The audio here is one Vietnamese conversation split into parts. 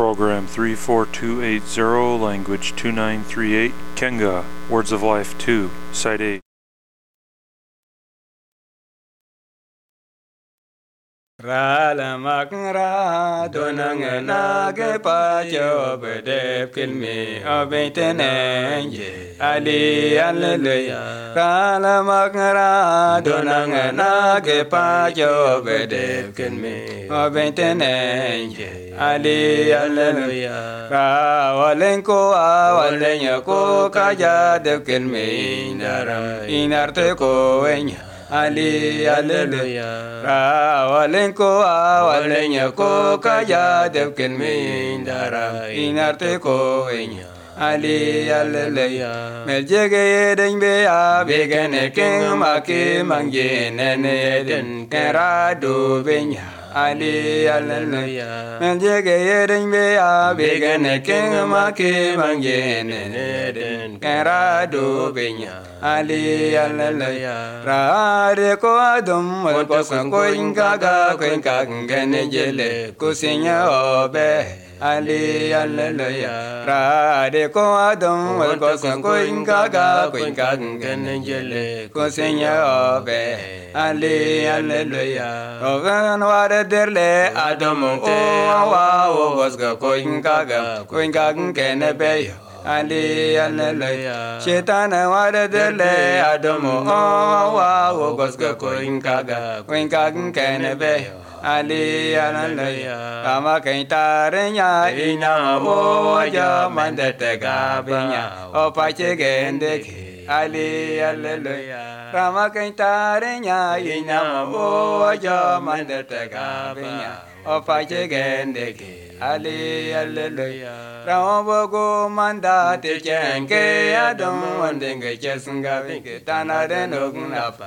Program 34280, Language 2938, Kenga, Words of Life 2, Site 8. Ralamakra donangana ke pacho bedep kilmi obitenenje ali alleluya Ralamakra donangana ke pacho bedep kilmi obitenenje ali alleluya Rawalenko awalenya kaja dep kilmi daram inarte ko enya Ali alleluya Rawalenko awalenya ko kaya depken mindara inarte ko enya Ali alleluya Meljege denbe abegene king maki mangjene den kerado benya Ali alleluya Meljege denbe abegene king maki mangjene den kerado benya Ali alleluya Rade ko adum ko ko ingaga ko ingane jele ko sinya obe Ali alleluya Rade ko adum ko ko ingaga ko ingane jele ko sinya obe Ali alleluya Ogan wade derle adum o wa o ko ingaga ko ingane beyo Ali alleluya Shetana wada dele adomo wa wo goska koinkaga kene be Ali alleluya Kama kentarenya ina o ja mandetega benya o pache gendeke Ali alleluya Kama kentarenya ina o ja mandetega benya o pache gendeke Ali alleluya Ramobogo manda te chenke adom wandenge chesunga vinke tanare nogunapa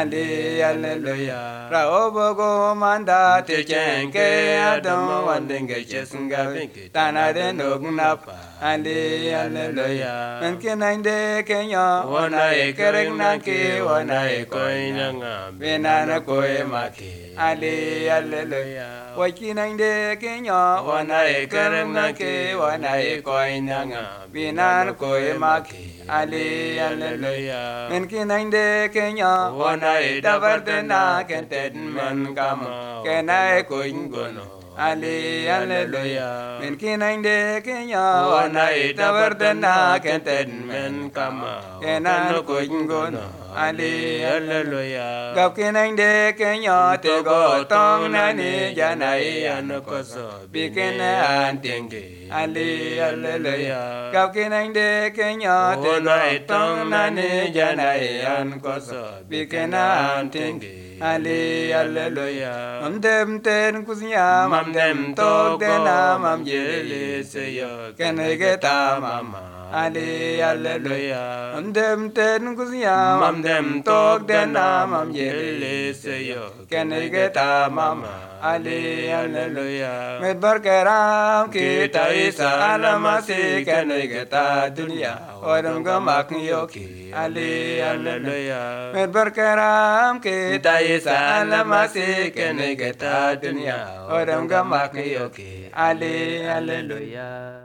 Ali alleluya Ramobogo manda te chenke adom wandenge chesunga vinke tanare nogunapa Ali alleluya Menkenande kenya wana ekeregna ke wana ekoinanga benana koe maki Ali alleluya Wakinande kenya wana ekeregna ke wana ekoinanga binan koe maki Ali alleluya Menkenande kenya wana edabardena kenten man kama kena ekoingono Ali alleluya Menkenande kenya wana edabardena kenten man kama kena ekoingono Ali alleluya Gapkenande kenya tego tong nani janai anukoso bikena antenge Ali alleluya Gapkenande kenya tego tong nani janai anukoso bikena antenge Ali alleluya Mamdem ten kusinya mamdem tok dena mamjele seyo kenegeta mama Ali alleluya Mamdem ten kusinya mamdem tok dena mamjele seyo kenegeta mama Ali alleluya Medbar keram kita isa alamasi kenegeta dunia Odom gamak yoki Ali alleluya Medbar keram kita isa alamasi kenegeta dunia Odom gamak yoki Ali alleluya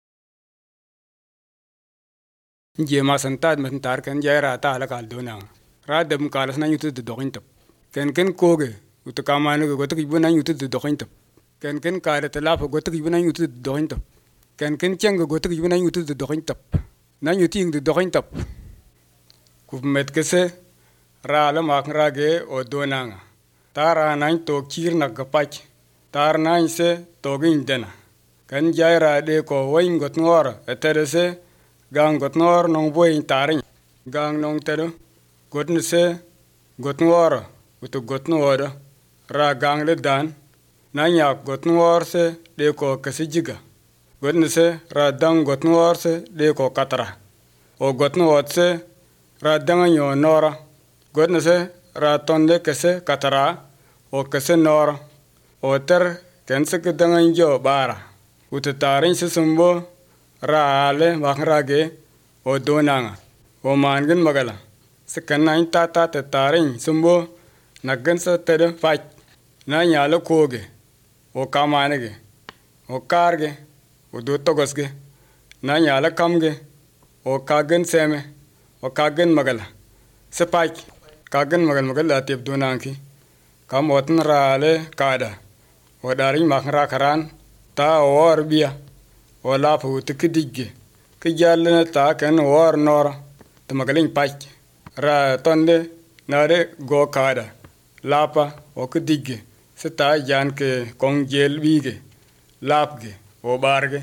Jema santad mentar kan jaira ta ala kal dona radam kalas na yutu dokin tap ken koge utakama no gotak ibuna yutu dokin tap ken kala talaf gotak ibuna yutu dokin tap ken chang gotak ibuna yutu dokin tap na yuti ing dokin tap ku met kese ra la mak rage o donanga tara nan to kirna gapach tar nan se to gin dena kan jaira de ko wain got ngora eterese gang got nor nong boy taring gang nong tedo got nse got nor utu got nor ra gang le dan nanya got nor se de ko kasijiga got nse ra dang got nor se de ko katra o got nor se ra dang yo nora got nse ra tonde kese katra o kese nor o ter kense ke dang yo bara utu taring se sumbo Raale makrage o donanga o mangin magala sekanna tata te tarin sumbo naggan sa tere faj na nyalo koge o kamanege o karge o do togosge na nyala kamge o kagen seme o kagen magala sepak kagen magal la teb donanki kam wotn raale kada o dari makra karan ta or biya o la fu tikdige ki jalle ta kan war nor to magalin pak ra tonde nare go kada lapa o kidige seta jan ke kong jel bige lapge o barge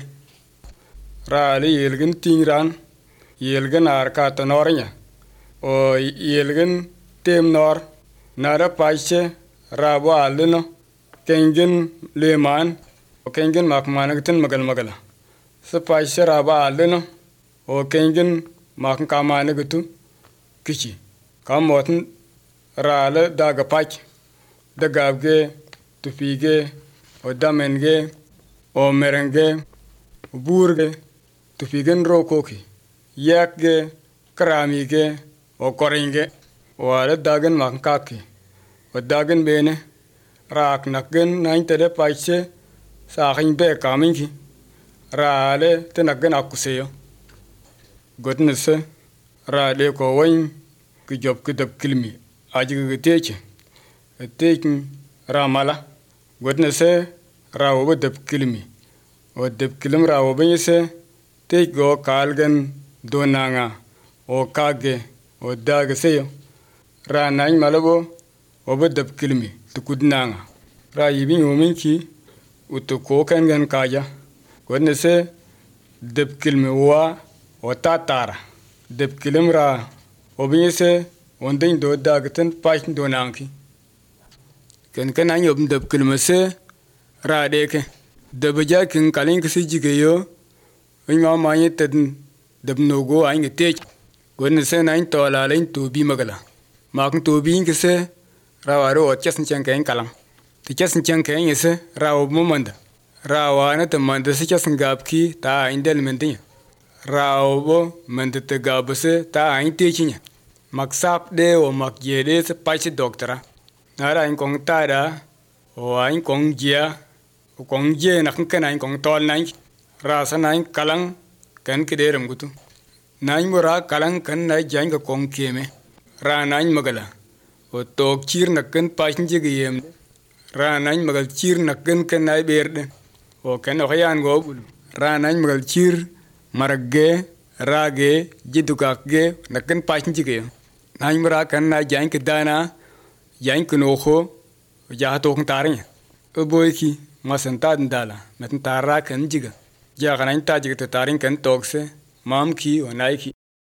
raali yelgin tingran yelgin arka to nornya o yelgin tem nor nara paise rabo alno kengen leman o kengen makmanagtin magala se paise rabo alno o kengen mak kamanagtu kichi kamotn raale daga pak dagabge tupige o damenge o merenge o burge tupigen rokoki yakge kramige o koringe o ala dagen mankaki o dagen bene rak nagen naintede paise sahin be kaminki raale tenagen akuseyo godnese raale ko wain ki job ki dab kilmi aji teche tekin ramala godnese rawo dab kilmi o dab kilim rawo benyese tek go kalgen donanga o kage o daga seyo ra nañ malabo o ba dab kilmi tukudnanga ra yibi yominki uto ko kangen kaja godne se dab kilmi wa o tatara dab kilim ra o binyese ondin do daga ten pach donanki ken nañ yob dab kilmi se ra deke dabaja kin kalin kisi jigeyo ma mañe tedn dab nogo aynge tej gon se nañ tola lañ to bi magala mak to bi ngese rawaro o chesn chen kalam ti chesn chen se rawo momanda rawana te manda se chesn gabki ta indel mendin rawo bo manda te gabse ta ain techinya mak sap de o mak yede se pachi doktora nara ain kong tada o ain kong jia o kong je na kan ain kong tol nañ rasa nañ kalang kan kiderem gutu nañ mura kalang kan na janga kong keme ra nañ magala o tok chir na kan pasnje gem ra nañ magal chir na kan na berde o kan o yan go bul ra nañ magal chir marage rage jidukake na kan pasnje gem nañ mura kan na janga dana janga no ho ja to kan tarnya o boyki masanta ndala metan tara kan jiga jaganañ tajig te tarin kan tokse mam ki o naiki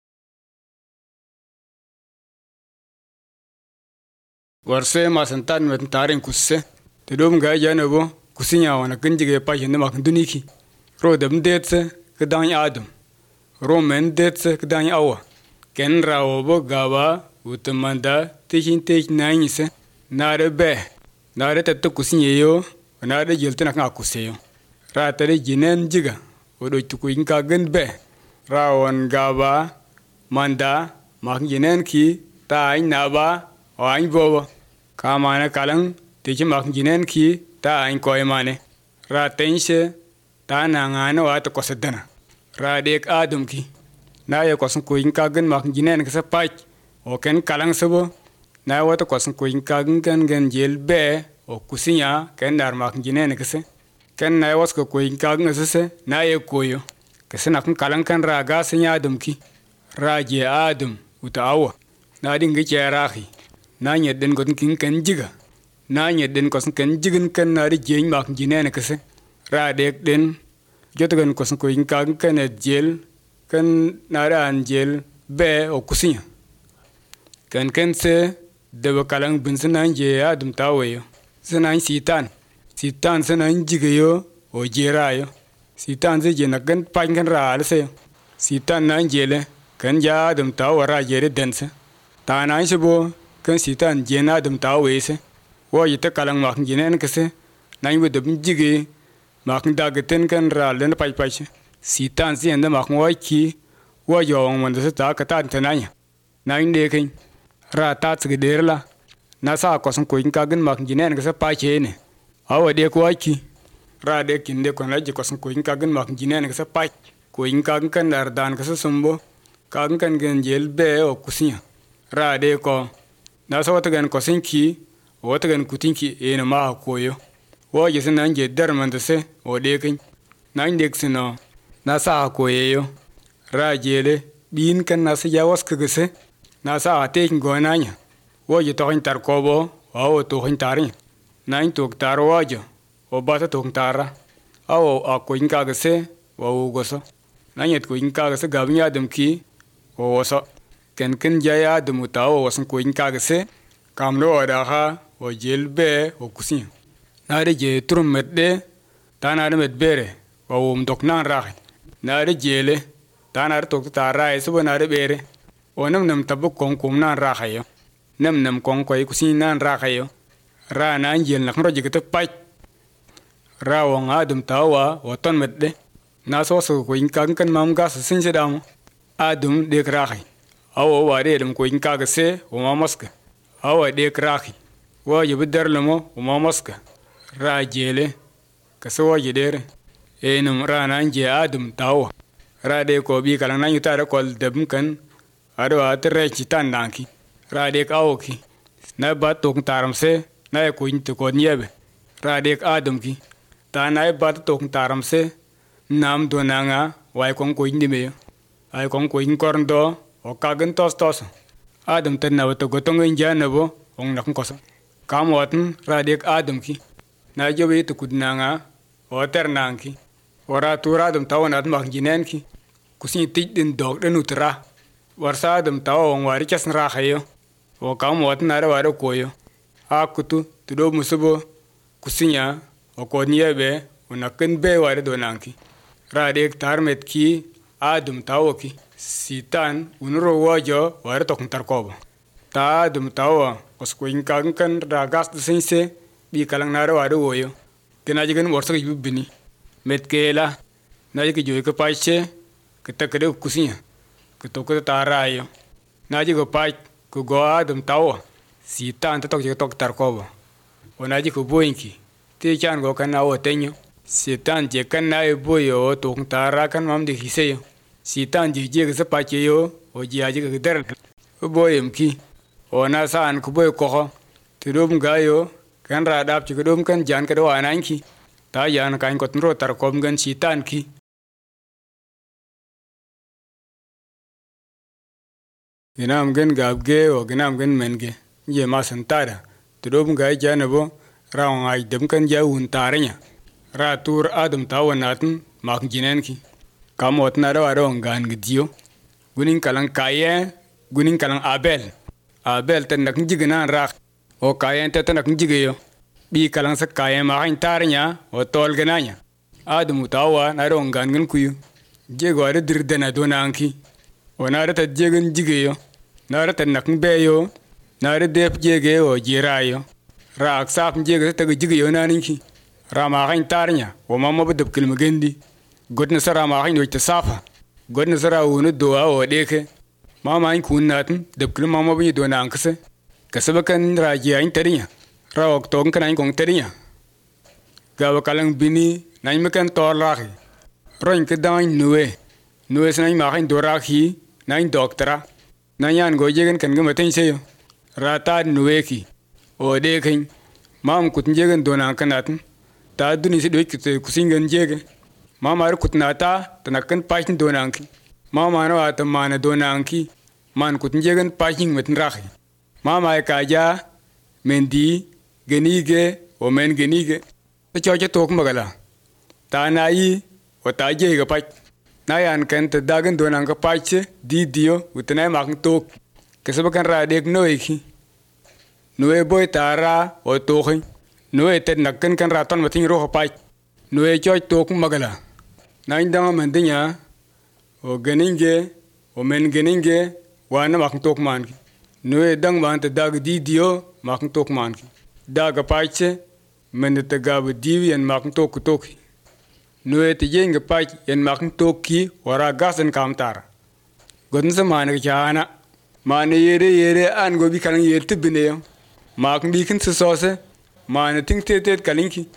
warse masantan met tarin kusse te dom ga janabo kusinya wana kan jige pa jende mak duniki ro dem detse kedan adam ro men detse kedan awa ken rawo bo gaba utamanda tishin tej nañise nare be nare te kusinye yo nare jeltena kan akuseyo ratare jinen jiga odo tuku inka gen be rawon gaba manda mak jinen ki ta na ba o an bobo kamana kalang teji mak jinen ki ta an ko emane ratense ta na ngano at ko sedana radek adum ki na ye ko ko inka gen mak jinen ka sapach o ken kalang sabo na wata ko ko inka gen jel be o kusinya ken dar mak jinen ka se ken na was ko in ka ngase na ye koyo ke sena kun kalan kan raga senya adam ki raje adam utawa na dinga rahi na nyeden gon kin kan jiga na nyeden ko kan jigin kan na ri jeñ mak jinene kese ra dek den jotogon ko in ka kan jel kan na ran jel be o kusinya kan se de kalan bin sena je adam tawayo sena sitan sena jigayo o jerayo sitan ze je na kan pangan ra alse sitan na jele kan ja adam tawara jere dense ta na shibo kan sitan je na adam tawese wo yita kalang mak jinen kese na yibu de jige mak dageten kan ra len pai sitan ze na mak wo ki wo yo man de ta ka ta tananya na inde kin ra ta tsige derla na sa ko sun ko in ka gan mak jinen kese pa che ne awa de ko ki ra de kinde kon la je ko sun ko in kagan mak jinen ka sa pai ko in kagan kan dar dan ka sa sumbo kagan kan gen jel be o kusinya ra de ko na so ta gan ko sin ki o ta gan kutinki e na ma koyo wo je sin nan je dar man da se o de kin nan de sino na sa koyeyo ra jele bin kan na sa yawas ka gese na sa ate go nanya wo je to in tar ko bo o to in tarin nan to tar wo je o ba ta to tara awo a ko in ka gese wo go so nan yet ko in ka gese ga bin ya dum ki o so ken jaya dum ta o wasan ko in ka gese kam lo da ha o jel be o kusin na de je trum medde ta na de med bere o dok nan ra na de jele ta na de to ta ra e so na de bere o nam tabu kon kum nan ra yo nam kon ko kusin nan ra yo ra na jel na ro je ta pai ra o ngadum ta wa o ton medde na so ko in kan mam ga sin se dam adum de ra awo wa de dum ko in ka gese o ma maska awa de kraki wa je bidar lamo o ma maska ra jele ka so wa je dere e num ra nan je adum tawo ra de ko bi kala nan yuta da kol debum kan ado atre ci tandanki ra de ka o ki na ba to taram se na ko in to ko niebe ra de adum ki ta na ba to taram se nam do nanga wa ko in dime ay ko in korndo o kagen tos adam tan na to gotong injana bo ong nak kosa kam watn radek adam ki na jobe to kudnanga o ternanki ora tura adam tawnat mak jinen ki kusin tidin dog den utra warsa adam tawon wari chas ra khayo o kam watn ara waro koyo akutu tudo musubo kusinya o ko niebe unaken be wari donanki radek tarmet ki adam tawoki sitan unro wajo war to kuntar kobo ta dum tawa osko in kan ragas de sense bi kalang naro wado woyo kena jigen worso gi bini met kela na ji joy ko paiche kita kede kusinya kito ko tarayo na ji go pai ko go dum tawa sitan to ji to tar kobo ona ji ko boinki te chan go kan awo tenyo sitan je kan na boyo to tara kan mam de hiseyo sitan je ga sa pache yo o ji aji ga der o boyem ki o na san ku boy ko tidum ga yo kan ra dap ci dum kan jan ka do anan ki ta yan kan ko tro tar kom gan sitan ki ginam gen gabge o ginam gen menge je ma santada tidum ga jana bo ra ngai dem kan ja un tarnya ra tur adam tawanatn mak jinen ki kamot na dawa don gan gidiyo gunin kalang kaye gunin kalang abel tan nak jigana rak o kaye tan nak jigeyo bi kalang sa kaye ma hain tarnya o tol gananya adu mutawa na don gan gan kuyu jego ada dirdana donanki o na ta jegen jigeyo na ta nak beyo na dep jege o jirayo rak sap jege ta jigeyo naninki rama hain tarnya o mamma budub kilmagendi godna sara ma hain wita safa godna sara wonu doa o deke mama in kunnatin de kul mama bi do nan kase kasaba kan raji ain tarinya rawok ton kan ain kong tarinya gawa kalang bini nan mekan torlahi roin ke dan nuwe sanai ma hain dorahi nan doktora nan yan go jegen kan gama tin seyo rata nuwe ki o deken mam kut jegen do nan kanatin ta duni se do kusingan jege mama ar kutnata tanakan pachin donanki mama na wata mana donanki man kutn jegen pachin metin rahi mama ka ja mendi genige o men genige ta choche tok magala ta nayi o ta je ga pach na yan kan ta dagan donan ka pache di dio utna mak tok kesaba kan ra dek noiki noe boy tara o tokhin noe tet nakkan kan raton matin ro pach noe choch tok magala na indanga mandinya o geninge o men geninge wana mak tok manki noe dang man ta dag di dio mak tok manki daga pache men ta gab diwi en mak tok tok noe te jenga pach en mak tok ki wara gasen kamtar godn zamana jana mane yere an go bi kan yerte bine mak bi kin sose mane ting tetet kalinki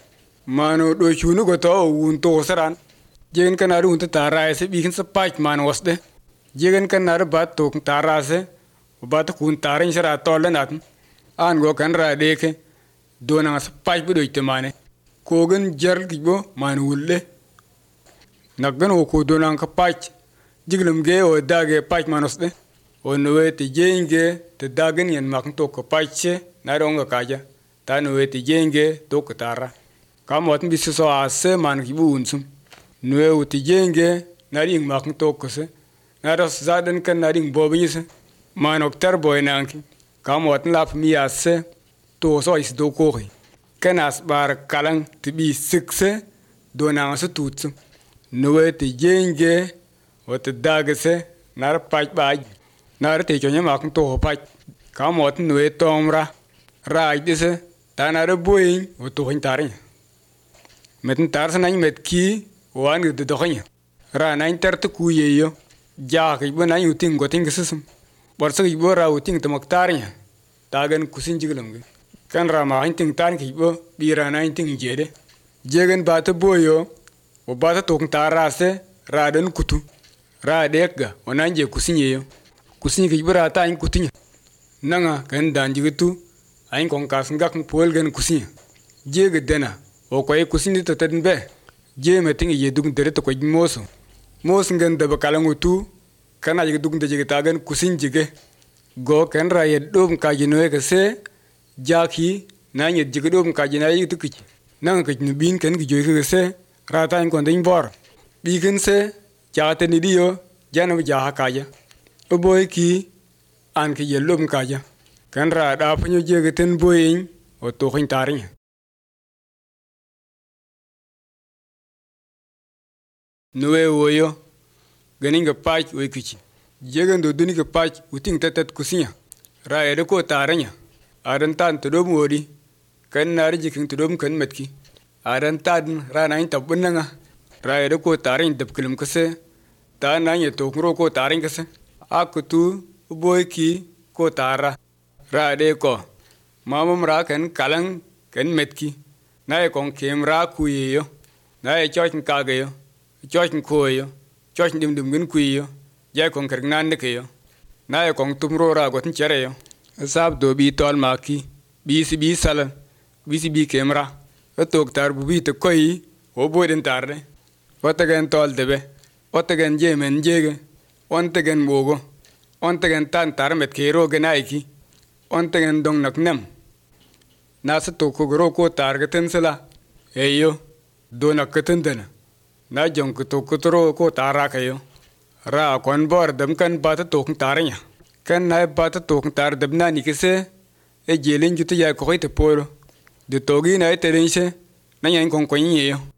mano do shunu go to un to saran jegen kana ru un tara se bikin sa pach man wasde jegen kana bat to tara se bat kun tarin sara tolen at an go kan ra deke dona sa pach bu do itemane kogen jar gibo man wulle naggan o ko dona ka pach jiglum ge o dage pach manosde o nowe te jenge te dagen yen mak to ko pach na ronga kaja ta nowe te jenge to ko tara kamot bisu so ase man gibu unsum nowe te jenge na ring mak to ko se na ros zaden kan na ring bobise man oktar boy nanki kamot lap mi ase to so is do ko kan as bar kalang te bi sikse dona so tutsu nowe te jenge o te dagese nar pach baj nar te chonya mak to pach kamot nowe tomra raj dise tanar boyin o to hintari met tar sa nan met ki wan de dokhnya ra nan tar te kuyeyo ja ke bo nan uting goting sesum borso ke bo ra uting te maktarnya tagan kusin jiglam ge kan ra ma hinting tan ke bo bi ra nan ting jede jegen ba te boyo o ba ta tok tarase ra den kutu ra dekga onan je kusinyeyo kusin ke bo ra ta in kutinya nanga kan dan jigitu ayin kon kas ngak pol gen kusin jege dena o koy kusin to tedin be je meting ye dug dere to ko moso ngen de bakalangu tu kana je dug de je tagan kusin jige go kan ra ye dum ka jinoe ke se jaki na ye jige dum ka jina yi tukki nang ke ni bin kan gi jo ke se ra ta in kon din bor bi ken se ja te ni dio jana ja ha ka ja o boy ki an ke ye lum ka ja kan ra da panyo jege ten boyin o to hin tarinya nowe woyo ganin ga pach we kici jegen do duni ga pach uting tatat kusinya ra ede ko taranya aran tan to dom wodi kan nar jikin to dom kan metki aran tan ra nan tabbunanga ra ede ko tarin dabkulum kase ta nan ye to kro ko tarin kase akutu boy ki ko tara ra de ko mamam ra kan kalang kan metki na ye kon kemra kuyeyo na ye chochin kagayo chochin koyo chochin dim gen kuyo jay kon kergnan de keyo na ye kon tumro ra gotin chereyo sab do bi tol maki bi sala bi kemra tok tar bu bi te koyi o boden tarde otagen tol debe otagen jemen jege ontegen bogo ontegen tan tar met kero genaiki ontegen dong nak nem nasa to ko gro ko targeten sala eyo do nak ketendana na jong ko tro ko tara kayo ra kon bor dam kan bata to tarnya kan na bata to tar dam na ni kese e jelen juti ya ko te poro de togi na te rense na yan kon ko nyeyo